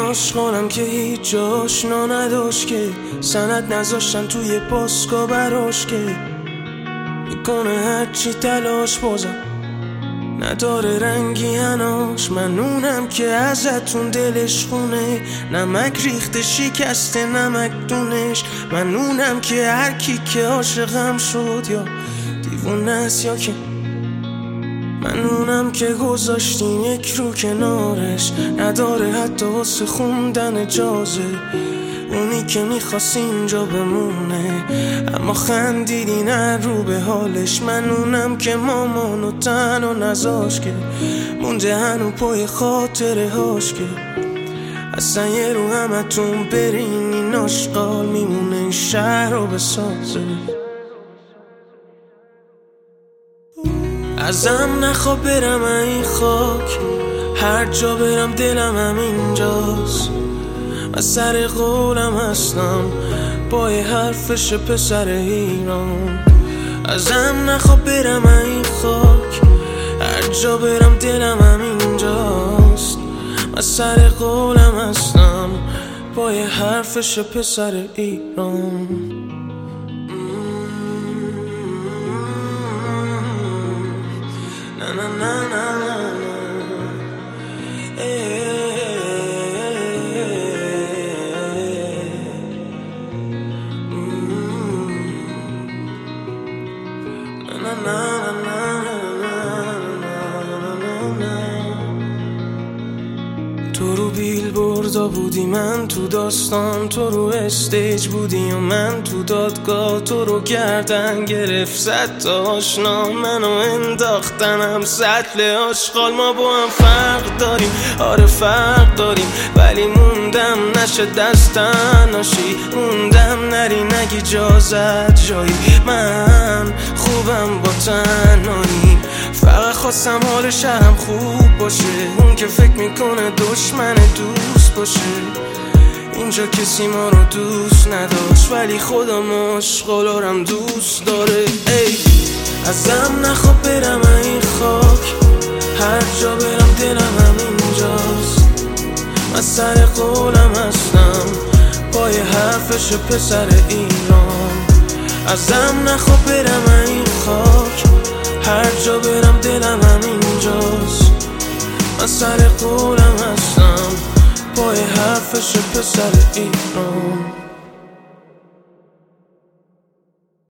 آشغالم که هیچ آشنا نداشت، که سند نذاشتن توی پاسکا براش، که میکنه هرچی تلاش بازم نداره رنگی هناش. من اونم که ازتون دلش خونه، نمک ریخته شکسته نمک دونش. من اونم که هر کی که عاشقم شد یا دیوونه است یا که من اونم که گذاشتین یک رو کنارش، نداره حتی واسه خوندن اجازه. اونی که میخواست اینجا بمونه اما خندیدین هر رو به حالش. من اونم که مامانو تنها نذاش، که مونده هنو پای خاطره هاش، که اصلا یه رو همتون برین این آشغال میمونه این شهر رو بسازه. ازم نخوا برم این خاک، هر جا برم دلم همینجاست. من سر قولم هستم با یه حرفش پسر ایران. ازم نخوا برم این خاک، هر جا برم دلم همینجاست. من سر قولم هستم با یه حرفش پسر ایران. Na na na na na, na na na na. تو رو بیل بردا بودی من تو داستان، تو رو استیج بودی و من تو دادگاه. تو رو گردن گرفت صد تا آشنا، منو انداختنم سطل آشغال. ما با هم فرق داریم، آره فرق داریم، ولی موندم نشه دستن ناشی. موندم نری نگی جازت جایی، من خوبم با تنهایی. فقط خواستم حال شهرم خوب باشه، اون که فکر میکنه دشمن دوست باشه. اینجا کسی ما رو دوست نداشت، ولی خودم آشغالارم دوست داره. ای ازم نخوا برم این خاک، هر جا برم دلم همینجاست. من سر قولم هستم با یه حرفش پسر ایران. ازم نخوا برم این خاک، هر جا برم دلم همینجاست. من سر قولم هستم با یه حرفش پسر ایران.